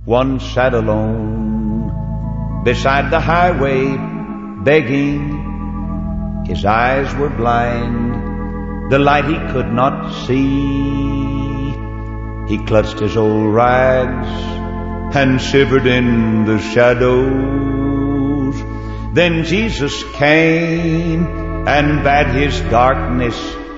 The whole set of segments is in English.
One sat alone beside the highway, begging. His eyes were blind, the light he could not see. He clutched his old rags and shivered in the shadows. Then Jesus came and bade his darkness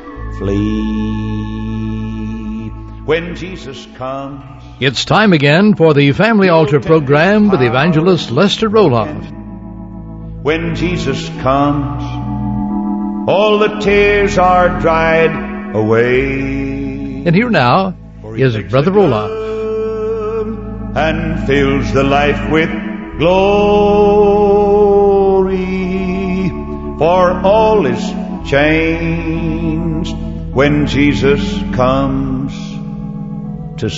flee. When Jesus comes, it's time again for the Family Altar program with evangelist Lester Roloff. When Jesus comes, all the tears are dried away. And here now is Brother Roloff. And fills the life with glory, for all is changed when Jesus comes to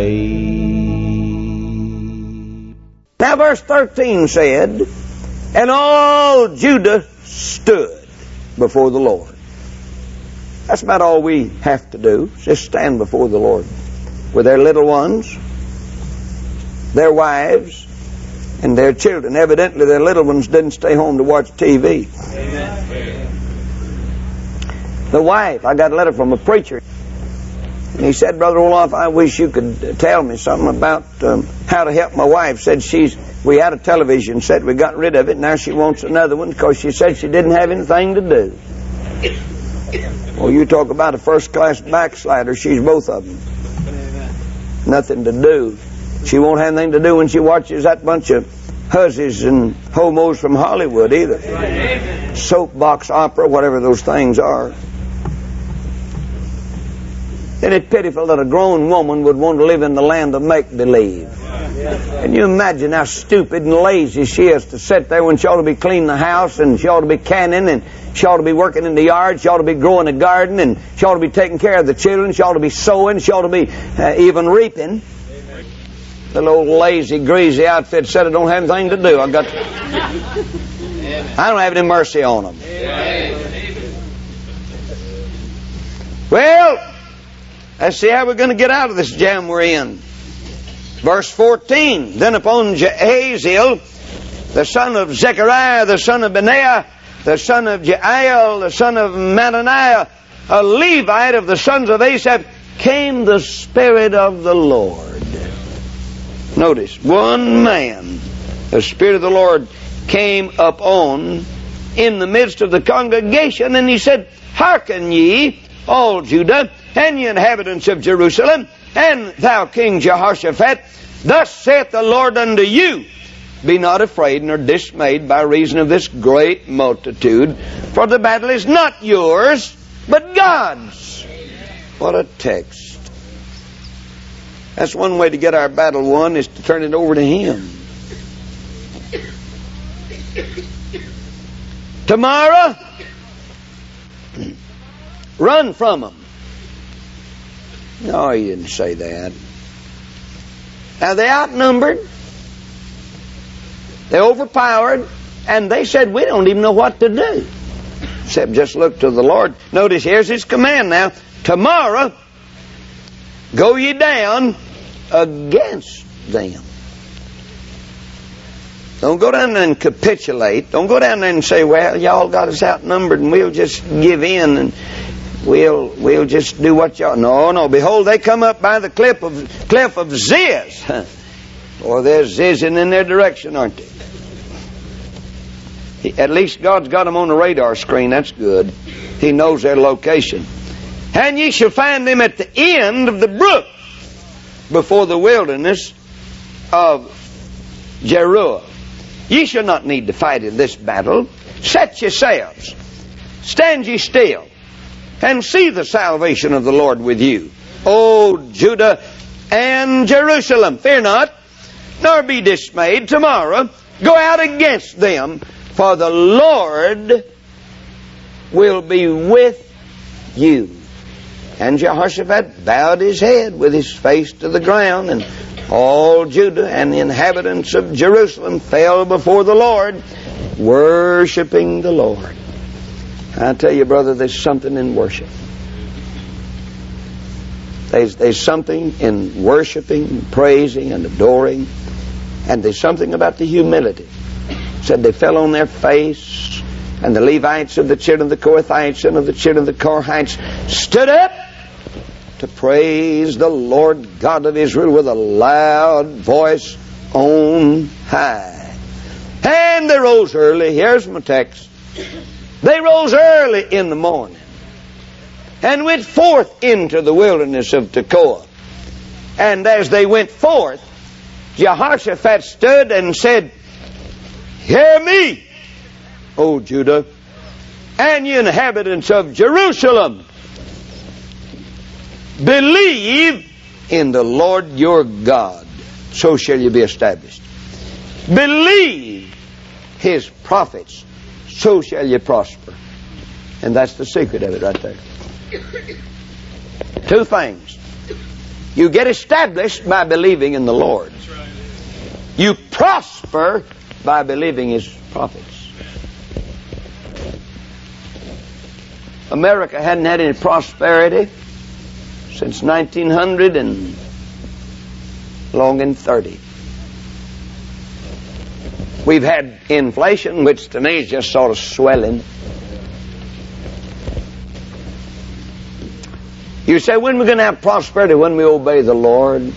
stay. Now verse 13 said, and all Judah stood before the Lord. That's about all we have to do, just stand before the Lord with their little ones, their wives, and their children. Evidently their little ones didn't stay home to watch TV. Amen. The wife, I got a letter from a preacher, and he said, Brother Roloff, I wish you could tell me something about how to help my wife. Said we had a television set, we got rid of it, now she wants another one because she said she didn't have anything to do. Well, you talk about a first-class backslider, she's both of them. Nothing to do. She won't have anything to do when she watches that bunch of hussies and homos from Hollywood either. Soapbox opera, whatever those things are. Isn't it pitiful that a grown woman would want to live in the land of make-believe? Can you imagine how stupid and lazy she is to sit there when she ought to be cleaning the house, and she ought to be canning, and she ought to be working in the yard, she ought to be growing a garden, and she ought to be taking care of the children, she ought to be sewing, she ought to be even reaping. Little old lazy, greasy outfit said I don't have anything to do. I don't have any mercy on them. Well, let's see how we're going to get out of this jam we're in. Verse 14, then upon Jahaziel, the son of Zechariah, the son of Benaiah, the son of Jeiel, the son of Mattaniah, a Levite of the sons of Asaph, came the Spirit of the Lord. Notice, one man, the Spirit of the Lord came upon in the midst of the congregation, and he said, Hearken ye, all Judah, and ye inhabitants of Jerusalem, and thou King Jehoshaphat, thus saith the Lord unto you, be not afraid nor dismayed by reason of this great multitude, for the battle is not yours, but God's. What a text. That's one way to get our battle won, is to turn it over to Him. Tomorrow, run from them. No, He didn't say that. Now, they outnumbered, they overpowered, and they said, we don't even know what to do, except just look to the Lord. Notice, here's His command now. Tomorrow, go ye down against them. Don't go down there and capitulate. Don't go down there and say, well, y'all got us outnumbered and we'll just give in and we'll just do what y'all... No. Behold, they come up by the cliff of Ziz. Or they're zizzing in their direction, aren't they? At least God's got them on the radar screen. That's good. He knows their location. And ye shall find them at the end of the brook before the wilderness of Jeruah. Ye shall not need to fight in this battle. Set yourselves. Stand ye still. And see the salvation of the Lord with you. O Judah and Jerusalem, fear not, nor be dismayed. Tomorrow go out against them, for the Lord will be with you. And Jehoshaphat bowed his head with his face to the ground, and all Judah and the inhabitants of Jerusalem fell before the Lord, worshiping the Lord. I tell you, brother, there's something in worship. There's something in worshiping, praising, and adoring. And there's something about the humility. It said they fell on their face, and the Levites of the children of the Kohathites and of the children of the Korahites stood up to praise the Lord God of Israel with a loud voice on high. And they rose early. Here's my text. They rose early in the morning and went forth into the wilderness of Tekoa. And as they went forth, Jehoshaphat stood and said, "Hear me, O Judah, and ye inhabitants of Jerusalem. Believe in the Lord your God, so shall you be established. Believe His prophets, so shall you prosper." And that's the secret of it right there. Two things. You get established by believing in the Lord. You prosper by believing His prophets. America hadn't had any prosperity since 1900 and long in 30. We've had inflation, which to me is just sort of swelling. You say, when are we going to have prosperity? When we obey the Lord.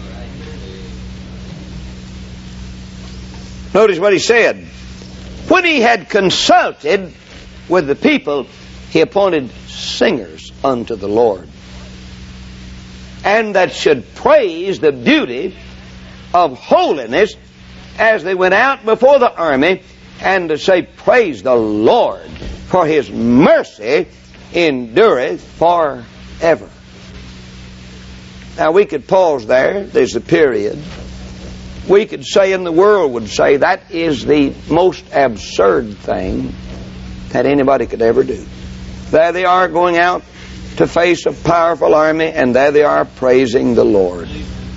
Notice what he said. When he had consulted with the people, he appointed singers unto the Lord, and that should praise the beauty of holiness as they went out before the army, and to say, "Praise the Lord, for His mercy endureth forever." Now we could pause there. There's a period. We could say, and the world would say, that is the most absurd thing that anybody could ever do. There they are going out to face a powerful army, and there they are praising the Lord.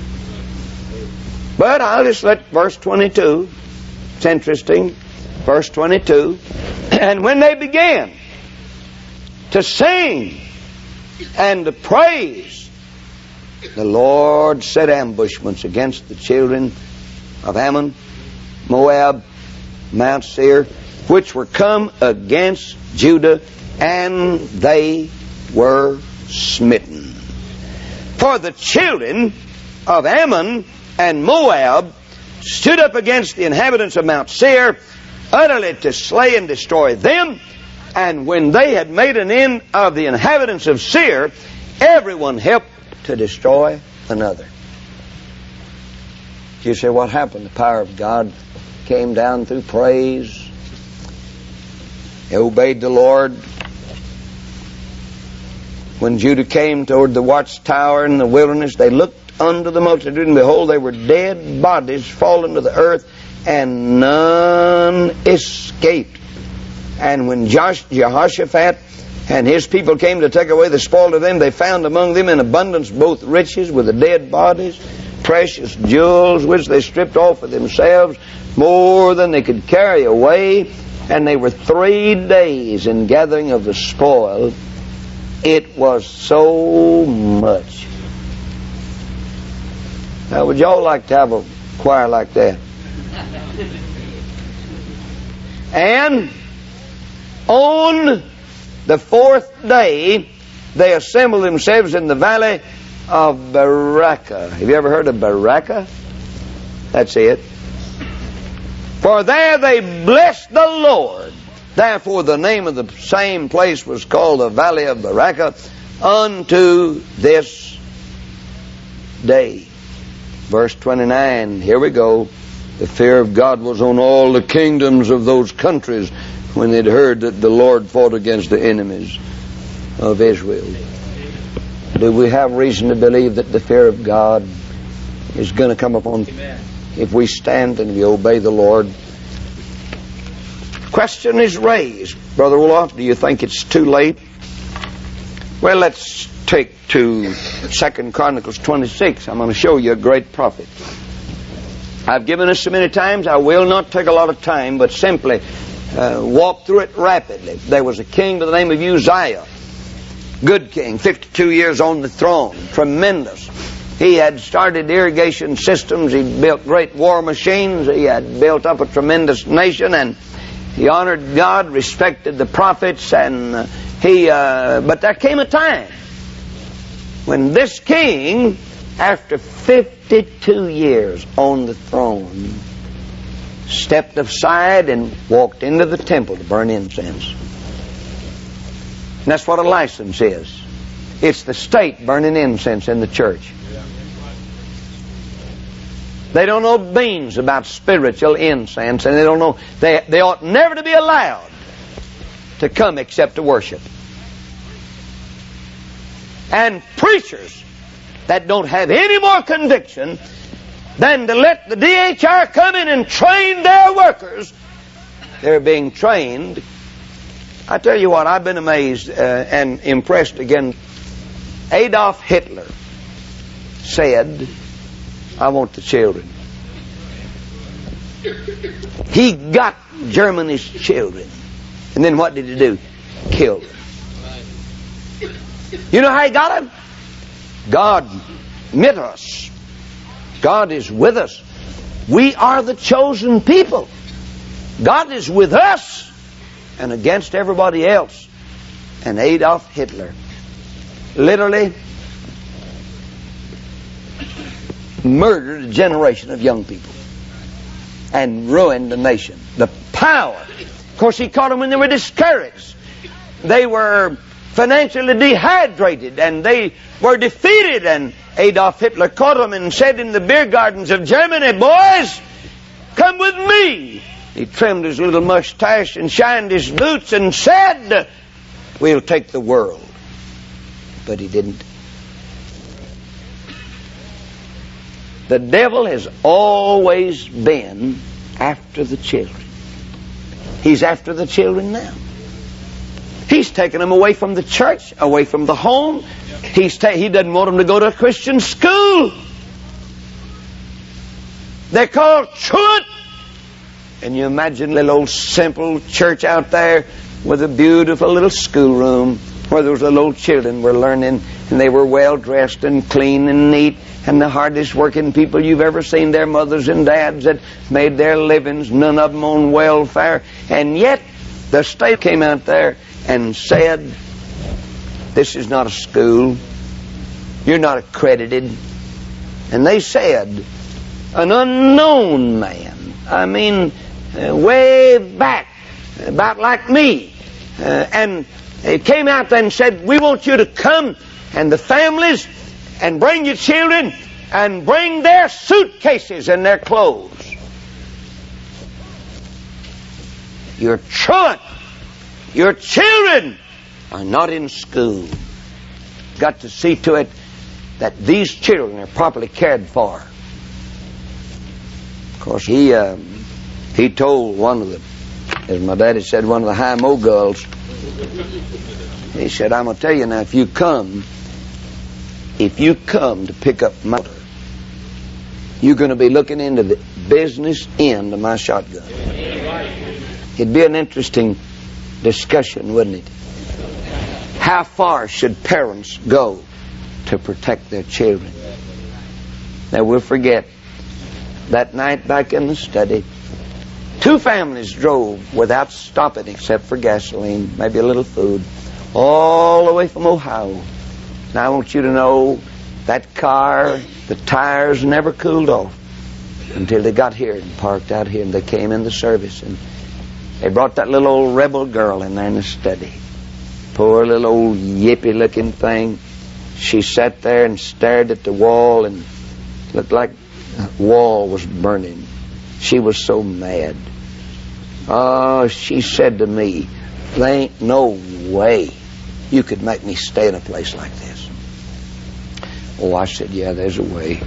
But I'll just let verse 22, it's interesting, verse 22, "And when they began to sing and to praise, the Lord set ambushments against the children of Ammon, Moab, Mount Seir, which were come against Judah, and they were smitten. For the children of Ammon and Moab stood up against the inhabitants of Mount Seir, utterly to slay and destroy them. And when they had made an end of the inhabitants of Seir, everyone helped to destroy another." You say, what happened? The power of God came down through praise. They obeyed the Lord. When Judah came toward the watchtower in the wilderness, they looked unto the multitude, and behold, they were dead bodies fallen to the earth, and none escaped. And when Jehoshaphat and his people came to take away the spoil of them, they found among them in abundance both riches with the dead bodies, precious jewels, which they stripped off for themselves, more than they could carry away. And they were 3 days in gathering of the spoil. It was so much. Now, would y'all like to have a choir like that? And on the 4th day, they assembled themselves in the valley of Berachah. Have you ever heard of Berachah? That's it. For there they blessed the Lord. Therefore the name of the same place was called the Valley of Berachah unto this day. Verse 29, here we go. The fear of God was on all the kingdoms of those countries when they'd heard that the Lord fought against the enemies of Israel. Do we have reason to believe that the fear of God is going to come upon if we stand and we obey the Lord? Question is raised, Brother Olaf, do you think it's too late? Well, let's take to 2 Chronicles 26. I'm going to show you a great prophet. I've given this so many times, I will not take a lot of time, but simply walk through it rapidly. There was a king by the name of Uzziah. Good king, 52 years on the throne. Tremendous. He had started irrigation systems. He built great war machines. He had built up a tremendous nation, and he honored God, respected the prophets, and but there came a time when this king, after 52 years on the throne, stepped aside and walked into the temple to burn incense. And that's what a license is. It's the state burning incense in the church. They don't know beans about spiritual incense, and they don't know they ought never to be allowed to come except to worship. And preachers that don't have any more conviction than to let the DHR come in and train their workers, they're being trained. I tell you what, I've been amazed and impressed again. Adolf Hitler said, I want the children. He got Germany's children. And then what did he do? Killed them. You know how he got them? God met us. God is with us. We are the chosen people. God is with us and against everybody else. And Adolf Hitler literally murdered a generation of young people and ruined the nation. The power. Of course, he caught them when they were discouraged. They were financially dehydrated and they were defeated, and Adolf Hitler caught them and said in the beer gardens of Germany, boys, come with me. He trimmed his little mustache and shined his boots and said, we'll take the world. But he didn't. The devil has always been after the children. He's after the children now. He's taken them away from the church, away from the home. He doesn't want them to go to a Christian school. They're called truant. And you imagine a little old simple church out there with a beautiful little schoolroom where those little old children were learning, and they were well dressed and clean and neat, and the hardest working people you've ever seen, their mothers and dads that made their livings, none of them on welfare. And yet the state came out there and said, this is not a school. You're not accredited. And they said, an unknown man, way back, about like me, and they came out there and said, we want you to come, and the families, and bring your children, and bring their suitcases and their clothes. Your truant, your children are not in school. Got to see to it that these children are properly cared for. Of course, he told one of the, as my daddy said, one of the high moguls, he said, I'm going to tell you now, if you come to pick up my daughter, you're going to be looking into the business end of my shotgun. It'd be an interesting discussion, wouldn't it? How far should parents go to protect their children? Now, we'll forget that night back in the study, 2 families drove without stopping except for gasoline, maybe a little food, all the way from Ohio. Now, I want you to know that car, the tires never cooled off until they got here and parked out here, and they came in the service, and they brought that little old rebel girl in there in the study. Poor little old yippy looking thing. She sat there and stared at the wall and looked like the wall was burning. She was so mad. Oh, she said to me, there ain't no way you could make me stay in a place like this. Oh, I said, yeah, there's a way.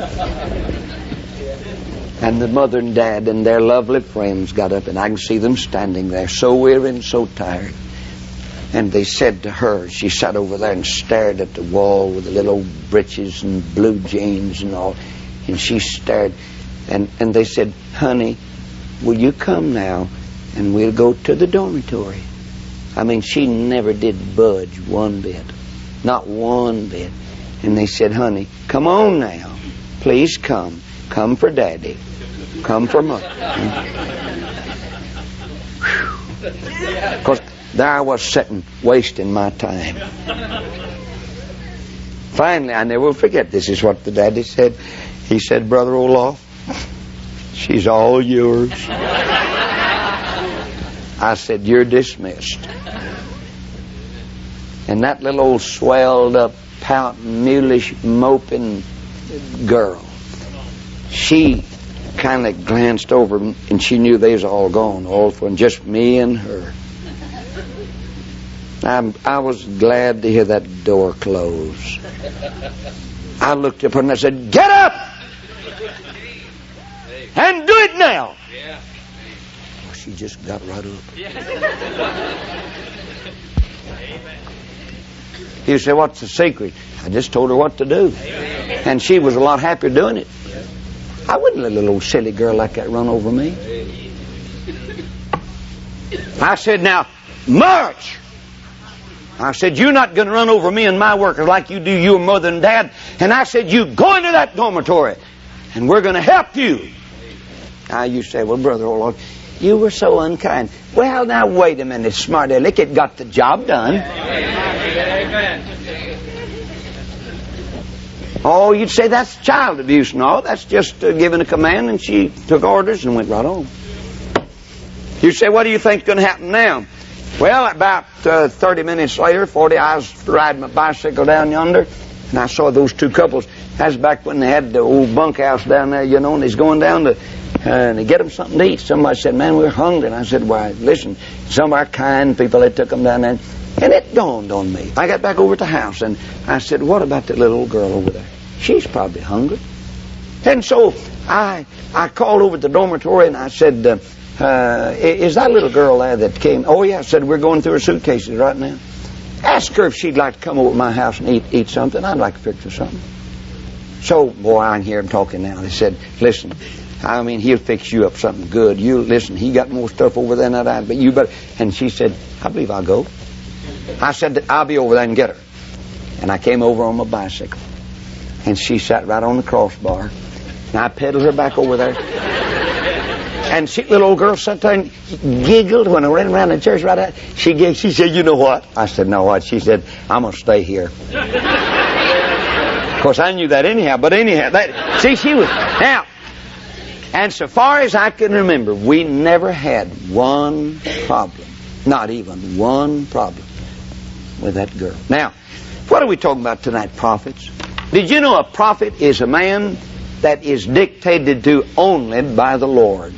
And the mother and dad and their lovely friends got up, and I can see them standing there, so weary and so tired. And they said to her, she sat over there and stared at the wall with the little breeches and blue jeans and all, and she stared, and they said, honey, will you come now and we'll go to the dormitory? She never did budge one bit. Not one bit. And they said, honey, come on now. Please come. Come for Daddy. Come for Mother. Of course, there I was sitting, wasting my time. Finally, I never will forget, this is what the daddy said. He said, Brother Olaf, she's all yours. I said, you're dismissed. And that little old swelled up, pouting, mulish, moping girl, she kind of glanced over and she knew they was all gone, all for just me and her. I was glad to hear that door close. I looked up and I said, get up and do it now. Well, she just got right up. You say, what's the secret? I just told her what to do. And she was a lot happier doing it. I wouldn't let a little silly girl like that run over me. I said, now, march! I said, you're not going to run over me and my workers like you do your mother and dad. And I said, you go into that dormitory and we're going to help you. Now you say, well, Brother Olaf, you were so unkind. Well, now, wait a minute, smart aleck. It got the job done. Oh, you'd say that's child abuse. No, that's just giving a command and she took orders and went right on. You say, what do you think's going to happen now? Well, about 30 minutes later, 40, I was riding my bicycle down yonder, and I saw those two couples. That's back when they had the old bunkhouse down there, you know, and he's going down to get them something to eat. Somebody said, man, we're hungry. And I said, why, listen, some of our kind people, they took them down there. And it dawned on me. I got back over to the house, and I said, what about the little old girl over there? She's probably hungry. And so I called over to the dormitory, and I said, is that little girl there that came? Oh, yeah, I said, we're going through her suitcases right now. Ask her if she'd like to come over to my house and eat something. I'd like to fix her something. So, boy, I can hear him talking now. They said, listen, I mean, he'll fix you up something good. You listen, he got more stuff over there than I, but you better. And she said, I believe I'll go. I said, I'll be over there and get her. And I came over on my bicycle. And she sat right on the crossbar. And I pedaled her back over there. And she, little old girl sat there and giggled when I ran around the church right out. She giggled. She said, you know what? I said, no, what? She said, I'm going to stay here. Of course, I knew that anyhow. But anyhow, she was. Now, and so far as I can remember, we never had one problem. Not even one problem with that girl. Now, what are we talking about tonight, prophets? Did you know a prophet is a man that is dictated to only by the Lord?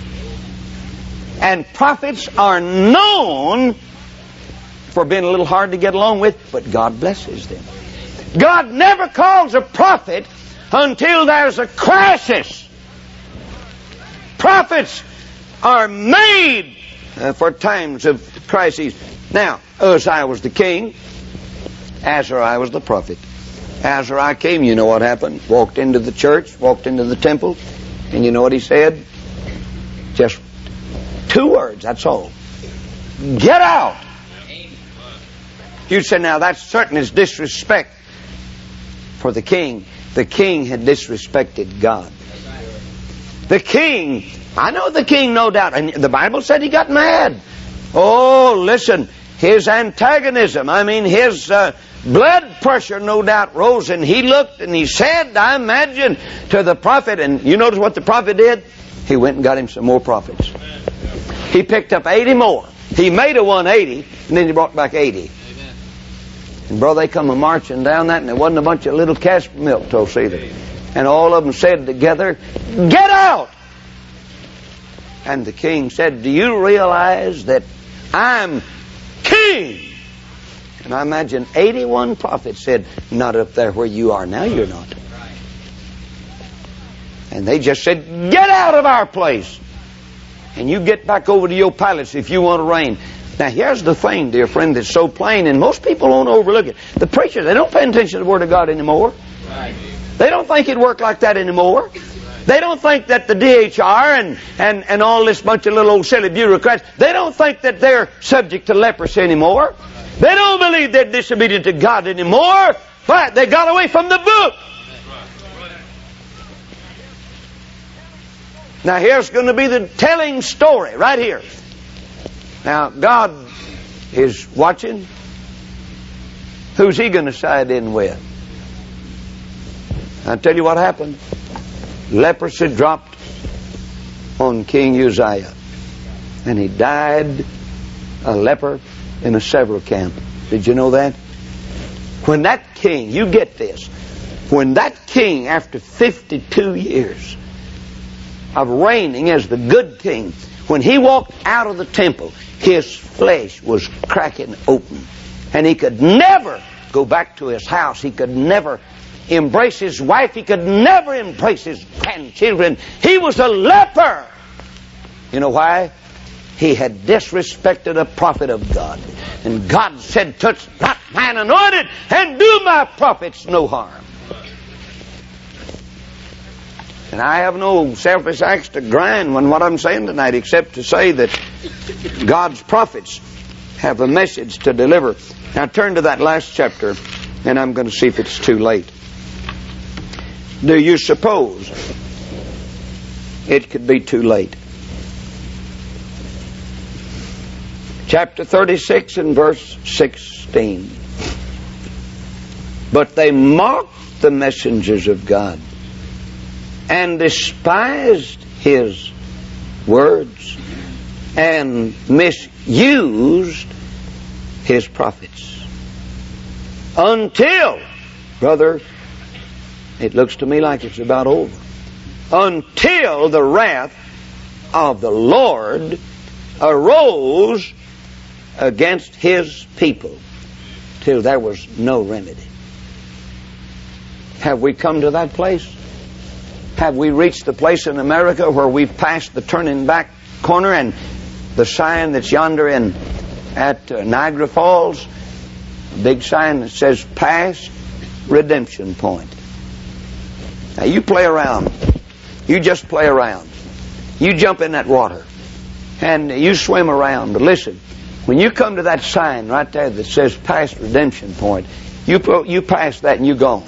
And prophets are known for being a little hard to get along with, but God blesses them. God never calls a prophet until there's a crisis. Prophets are made for times of crises. Now, Uzziah was the king. Azariah was the prophet. Azariah came, you know what happened. Walked into the church, walked into the temple, and you know what he said? Just 2 words, that's all. Get out! You say, now that certainly is disrespect for the king. The king had disrespected God. The king, I know the king, no doubt, and the Bible said he got mad. Oh, listen, his antagonism, his blood pressure no doubt rose, and he looked and he said, I imagine, to the prophet, and you notice what the prophet did? He went and got him some more prophets. He picked up 80 more. He made a 180, and then he brought back 80. And brother, they come a marching down that, and there wasn't a bunch of little calves milk toast either. And all of them said together, get out! And the king said, do you realize that I'm king? And I imagine 81 prophets said, not up there where you are now, you're not. And they just said, get out of our place. And you get back over to your palace if you want to reign. Now here's the thing, dear friend, that's so plain, and most people don't overlook it. The preachers, they don't pay attention to the Word of God anymore. Right. They don't think it worked like that anymore. They don't think that the DHR and all this bunch of little old silly bureaucrats, they don't think that they're subject to leprosy anymore. They don't believe they're disobedient to God anymore. Why? They got away from the book. Now here's going to be the telling story right here. Now God is watching. Who's He going to side in with? I'll tell you what happened. Leprosy dropped on King Uzziah, and he died a leper in a several camp. Did you know that? When that king, you get this, when that king, after 52 years of reigning as the good king, when he walked out of the temple, his flesh was cracking open, and he could never go back to his house. He could never embrace his wife. He could never embrace his grandchildren. He was a leper. You know why? He had disrespected a prophet of God. And God said, touch not mine anointed, and do my prophets no harm. And I have no selfish axe to grind on what I'm saying tonight, except to say that God's prophets have a message to deliver. Now turn to that last chapter, and I'm going to see if it's too late. Do you suppose it could be too late? Chapter 36 and verse 16. But they mocked the messengers of God and despised His words and misused His prophets. Until, brother, it looks to me like it's about over. Until the wrath of the Lord arose against His people, till there was no remedy. Have we come to that place? Have we reached the place in America where we've passed the turning back corner, and the sign that's yonder at Niagara Falls, a big sign that says past redemption point? Now you play around. You just play around. You jump in that water and you swim around. But listen, when you come to that sign right there that says past redemption point, you pass that and you're gone.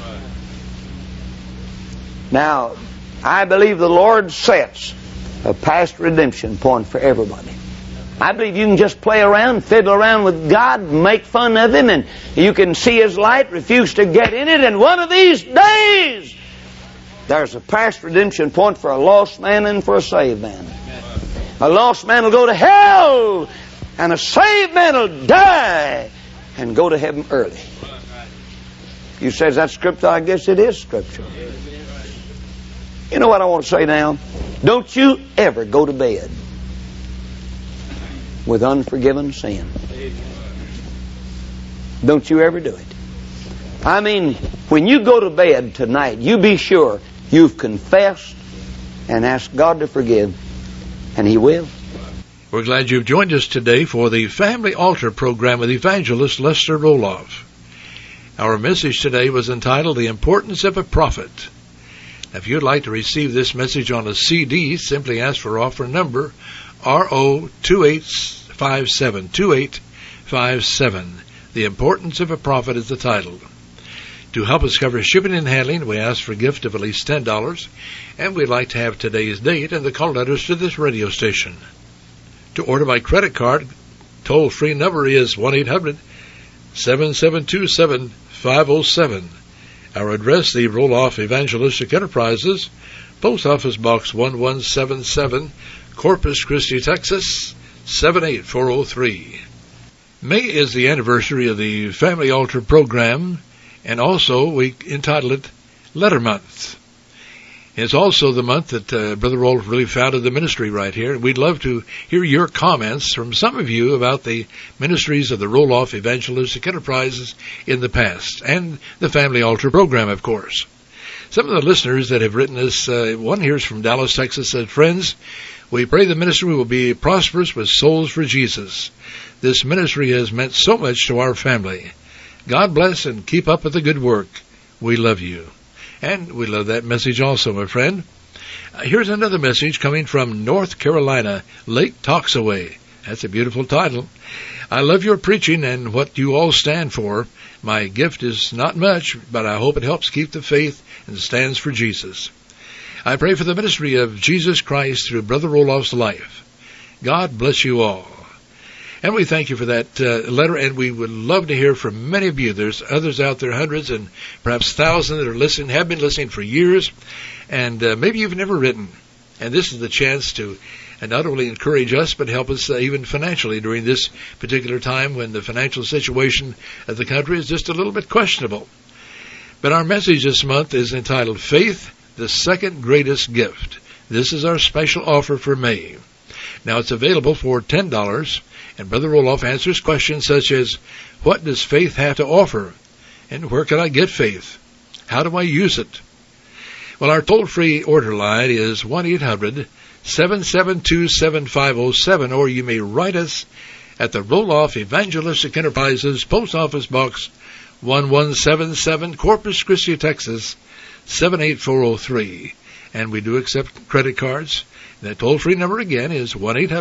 Now, I believe the Lord sets a past redemption point for everybody. I believe you can just play around, fiddle around with God, make fun of Him, and you can see His light, refuse to get in it, and one of these days there's a past redemption point for a lost man and for a saved man. A lost man will go to hell, and a saved man will die and go to heaven early. You say, is that scripture? I guess it is scripture. You know what I want to say now? Don't you ever go to bed with unforgiven sin. Don't you ever do it. I mean, when you go to bed tonight, you be sure you've confessed and asked God to forgive, and He will. We're glad you've joined us today for the Family Altar program with Evangelist Lester Roloff. Our message today was entitled, The Importance of a Prophet. If you'd like to receive this message on a CD, simply ask for offer number RO2857, 2857. The Importance of a Prophet is the title. To help us cover shipping and handling, we ask for a gift of at least $10, and we'd like to have today's date and the call letters to this radio station. To order by credit card, toll-free number is 1-800-7727-507. Our address, the Roloff Evangelistic Enterprises, Post Office Box 1177, Corpus Christi, Texas, 78403. May is the anniversary of the Family Altar program, and also we entitled it Letter Month. It's also the month that Brother Roloff really founded the ministry right here. We'd love to hear your comments from some of you about the ministries of the Roloff Evangelistic Enterprises in the past, and the Family Altar program, of course. Some of the listeners that have written us, one here's from Dallas, Texas, said, Friends, we pray the ministry will be prosperous with souls for Jesus. This ministry has meant so much to our family. God bless and keep up with the good work. We love you. And we love that message also, my friend. Here's another message coming from North Carolina, Lake Toxaway. That's a beautiful title. I love your preaching and what you all stand for. My gift is not much, but I hope it helps keep the faith and stands for Jesus. I pray for the ministry of Jesus Christ through Brother Roloff's life. God bless you all. And we thank you for that letter, and we would love to hear from many of you. There's others out there, hundreds and perhaps thousands that are listening, have been listening for years, and maybe you've never written. And this is the chance to not only encourage us, but help us even financially during this particular time when the financial situation of the country is just a little bit questionable. But our message this month is entitled, Faith, the Second Greatest Gift. This is our special offer for May. Now, it's available for $10, and Brother Roloff answers questions such as, what does faith have to offer? And where can I get faith? How do I use it? Well, our toll-free order line is 1-800-772-7507, or you may write us at the Roloff Evangelistic Enterprises, Post Office Box 1177, Corpus Christi, Texas, 78403. And we do accept credit cards. That toll-free number again is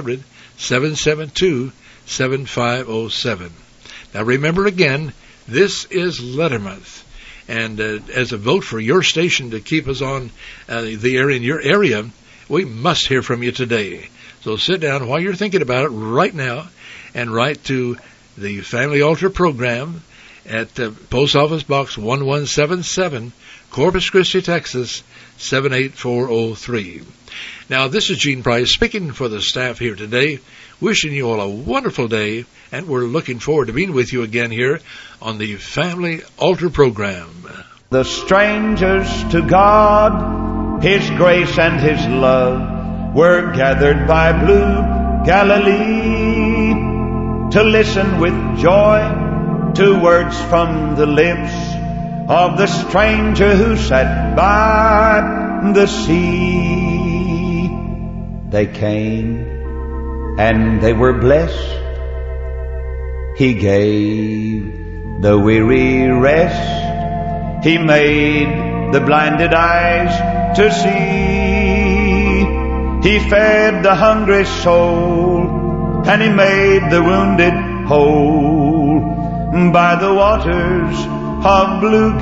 1-800-772-7507. Now remember again, this is letter month. And as a vote for your station to keep us on the air in your area, we must hear from you today. So sit down while you're thinking about it right now and write to the Family Altar Program at Post Office Box 1177, Corpus Christi, Texas, 78403. Now, this is Gene Price speaking for the staff here today, wishing you all a wonderful day, and we're looking forward to being with you again here on the Family Altar Program. The strangers to God, His grace and His love, were gathered by blue Galilee to listen with joy to words from the lips of the stranger who sat by the sea. They came and they were blessed. He gave the weary rest. He made the blinded eyes to see. He fed the hungry soul, and He made the wounded whole by the waters of blue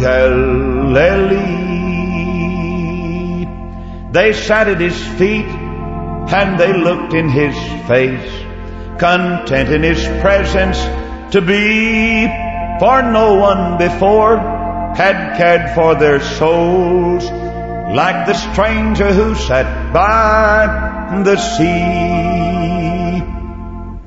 Galilee. They sat at His feet, and they looked in His face, content in His presence to be, for no one before had cared for their souls like the stranger who sat by the sea.